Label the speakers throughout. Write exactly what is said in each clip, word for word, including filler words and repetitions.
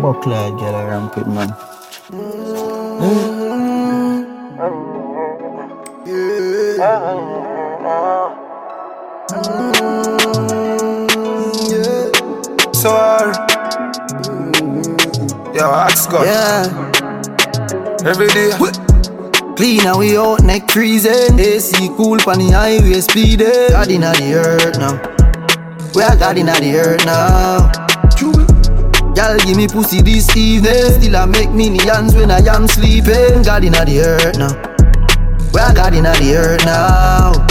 Speaker 1: buckler, get a ramp with man.
Speaker 2: So hard. Yo, ask God.
Speaker 3: Yeah.
Speaker 2: Every day.
Speaker 3: Clean and we out, neck freezing. A C cool pan the highway speeding. God inna the earth now. We are God inna the earth now. Y'all give me pussy this evening. Still I make millions when I am sleeping. God inna the earth now. We are God inna the earth now.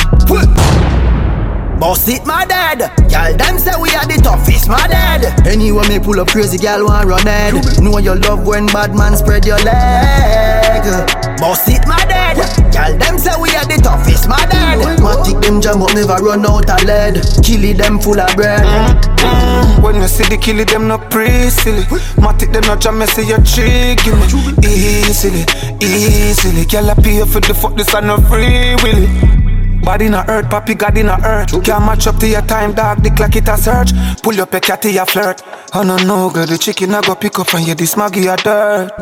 Speaker 3: Boss it, my dad. Y'all them say we are the toughest, my dad. Anyway me pull up crazy, y'all want run head. Know your love when bad man spread your leg. Boss it, my dad. Y'all them say we are the toughest, my dad. Matic them jam up, never run out of lead. Kill it, them full of bread.
Speaker 2: Mm-hmm. When you see the kill it, them no pre-silly. Matic them no jam, me say you trick. Give me easily, easily. Girl I pay for the fuck, this are no free willy. Body in a earth, papi God in a earth. Can't match up to your time, dog, the clock it a search. Pull up a cat to your flirt. I don't know, girl, the chicken I go pick up and you this maggie a dirt.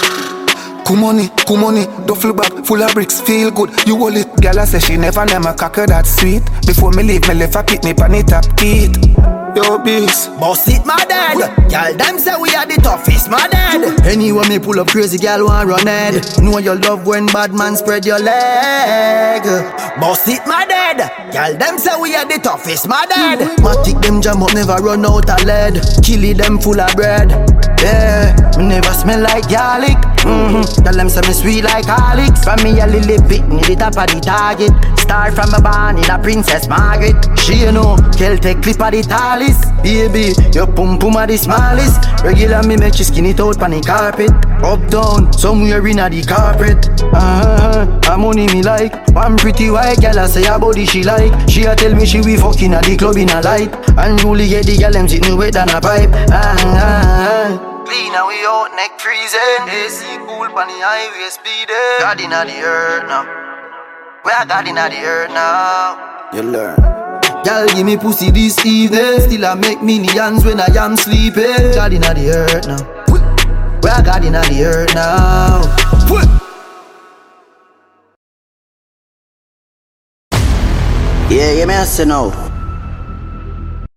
Speaker 2: Kumoni, kumoni, duffel bag full of bricks, feel good. You hold it, girl I say she never never cocker that sweet. Before me leave, me left a pick me pan it up teeth. Yo, beast.
Speaker 3: Boss it, my dad. Y'all them say we are the toughest, my dad. Anyway me pull up crazy, girl want run head. Know your love when bad man spread your leg. Boss it, my dad. Y'all them say we are the toughest, my dad. Matic them jam up, never run out of lead. Kill it, them full of bread. Yeah, me never smell like garlic. Mm-hmm. Tell them say me sweet like Alex. From me a little bit, near the top of the target. Star from a barn in a Princess Margaret. She you know, Celtic clip of the tallest. Baby, your pum pum are the smallest. Regular me make you skin it out on the carpet. Up down, somewhere in a the carpet. Uh-huh, a money me like. One pretty white girl I say her body she like. She a tell me she we fucking at the club in a light. And Julie get the girl them sitting wet than a pipe. Uh-huh. Clean and we out, neck freezing. A C cool pan the highway speeding. God inna the earth now. We are God inna the earth now.
Speaker 2: You learn.
Speaker 3: Y'all give me pussy this evening. Still I make millions when I am sleeping. God inna the earth now. We are God inna the earth now.
Speaker 1: Yeah, yeah, me I say now.